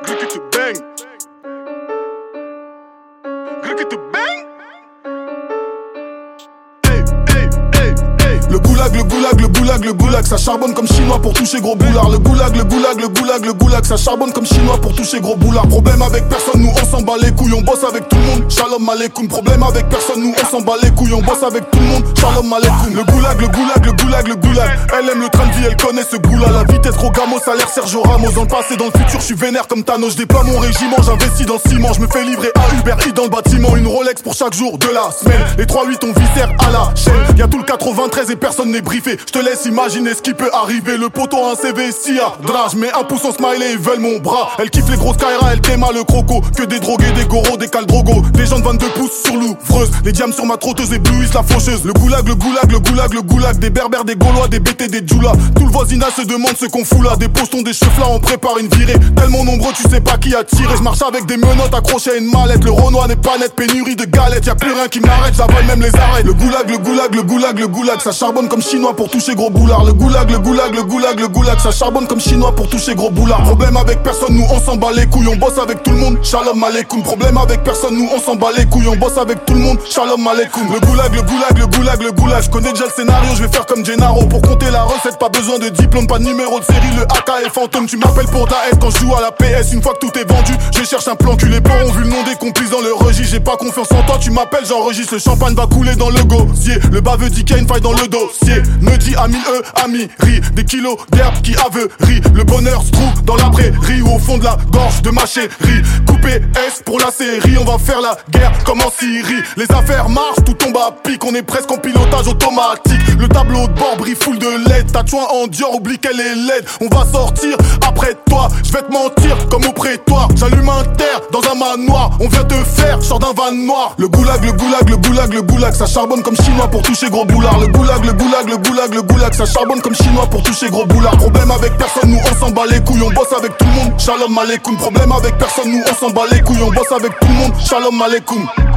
Gricket to bang. Gricket to bang. Hey, hey, hey, hey. Le goulag, le goulag, le goulag, le goulag, ça charbonne comme chinois pour toucher gros boulard. Le goulag, le goulag, le goulag, le goulag, ça charbonne comme chinois pour toucher gros boulard. Problème avec personne, nous on s'en bat les couilles, on bosse avec tout le monde. Shalom aleikum. Problème avec personne, nous on s'en bat les couilles, on bosse avec tout le monde. Shalom aleikum. Le goulag, le goulag, le goulag, le goulag. Elle aime le train de vie, elle connaît ce goût-là. La vitesse Rogamo, salaire Sergio Ramos. Dans le passé, dans le futur, je suis vénère comme Thanos. Je déploie mon régiment, j'investis dans le ciment. Je me fais livrer à Uber Eats dans le bâtiment. Une Rolex pour chaque jour de la semaine. Les 3-8 on viscère à la chaîne. Y'a tout le 93 et personne n'est briefé. Je te laisse imaginer ce qui peut arriver. Le poteau a un CV si à drage. Mais un pouce en smiley, ils veulent mon bras. Elle kiffe les grosses Kaira, elle t'aima le croco. Que des drogués, des goros, des caldrogos. Des gens de 22 pouces sur l'ouvreuse. Les diams sur ma trotteuse éblouissent la faucheuse. Le goulag, le goulag, le goulag, le goulag. Des berbères, des gaulois, des BT, des djoulas. Tout le voisinage se demande ce qu'on fout là. Des postons, des cheveux là, on prépare une virée. Tellement nombreux, tu sais pas qui a tiré. Je marche avec des menottes accrochées à une mallette. Le Renoir n'est pas net, pénurie de galettes. Y'a plus rien qui m'arrête, j'avale même les arrêts. Le goulag, le goulag, le goulag, le goulag. Ça charbonne comme chinois pour toucher gros boulard. Le goulag, le goulag, le goulag, le goulag. Ça charbonne comme chinois pour toucher gros boulard. Problème avec personne, nous on s'en bat les couilles, on bosse avec tout le monde. Shalom aleikum. Problème avec personne, nous on s'en bat les couilles, on bosse avec tout le monde. Shalom aleikum. Le goulag, le goulag, le goulag, le goulag. Je connais déjà le scénario, je vais faire comme Gennaro. Pour compter la recette, pas besoin de diplôme, pas de numéro de série. Le AK est fantôme, tu m'appelles pour ta S quand je joue à la PS. Une fois que tout est vendu, je cherche un plan cul. Les porcs ont vu le nom des complices dans le registre. J'ai pas confiance en toi, tu m'appelles, j'enregistre. Le champagne va couler dans le gosier. Le baveux dit qu'il y a une faille dans le dossier. Ne dit ami ami, ri. Des kilos d'herbe qui aveurit. Le bonheur se trouve dans la prairie ou au fond de la gorge de ma chérie. Coupé S pour la série, on va faire la guerre comme en Syrie. Les affaires marchent, tout tombe à pic. On est presque en pilotage automatique. Le tableau de bord brille full de LED. Ta joint en Dior, oublie qu'elle est laide. On va sortir après toi, je vais te mentir comme au prétoire. J'allume un terre dans un manoir. On vient te faire, sors d'un van noir. Le goulag, le goulag, le goulag, le goulag. Ça charbonne comme chinois pour toucher gros boulard. Le goulag, le goulag, le goulag, le goulag. Ça charbonne comme chinois pour toucher gros boulard. Problème avec personne, nous on s'en bat les couilles, on bosse avec tout le monde. Shalom aleikum. Problème avec personne, nous on s'en bat les couilles, on bosse avec tout le monde. Shalom aleikum.